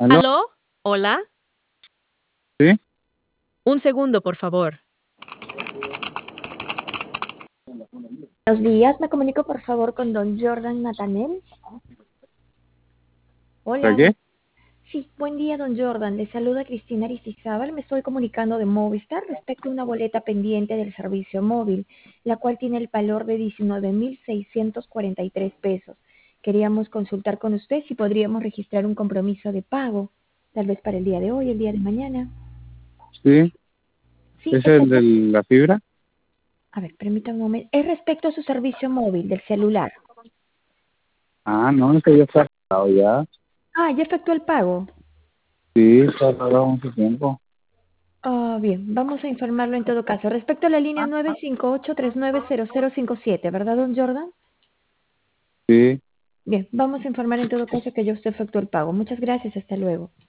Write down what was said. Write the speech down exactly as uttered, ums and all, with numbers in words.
¿Aló? ¿Aló? ¿Hola? ¿Sí? Un segundo, por favor. Buenos días, me comunico por favor con don Jordan Natanel. ¿Para Hola, qué? bu- sí, buen día don Jordan, le saluda Cristina Aristizábal, me estoy comunicando de Movistar respecto a una boleta pendiente del servicio móvil, la cual tiene el valor de diecinueve mil seiscientos cuarenta y tres pesos. Queríamos consultar con usted si podríamos registrar un compromiso de pago, tal vez para el día de hoy, el día de mañana. Sí. Sí, ¿Es es, el de la fibra? a ver, permítame un momento, es respecto a su servicio móvil del celular. Ah, no, es que ya está pagado ya. Ah, ya efectuó el pago. Sí, está pagado mucho tiempo. Ah, bien, vamos a informarlo en todo caso. Respecto a la línea nueve cinco ocho tres nueve cero cero cinco siete, ¿verdad, don Jordan? Sí. Bien, vamos a informar en todo caso que ya usted efectuó el pago. Muchas gracias, hasta luego.